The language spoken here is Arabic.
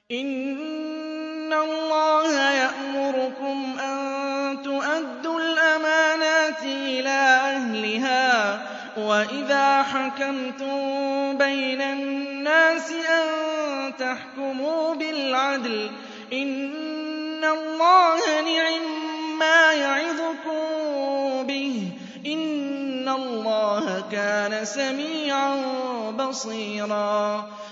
إِنَّ اللَّهَ يَأْمُرُكُمْ أَن تُؤَدُّوا الْأَمَانَاتِ إِلَىٰ أَهْلِهَا وَإِذَا حَكَمْتُم بَيْنَ النَّاسِ أَن تَحْكُمُوا بِالْعَدْلِ ۚ إِنَّ اللَّهَ نِعِمَّا يَعِظُكُم بِهِ ۗ إِنَّ اللَّهَ كَانَ سَمِيعًا بَصِيرًا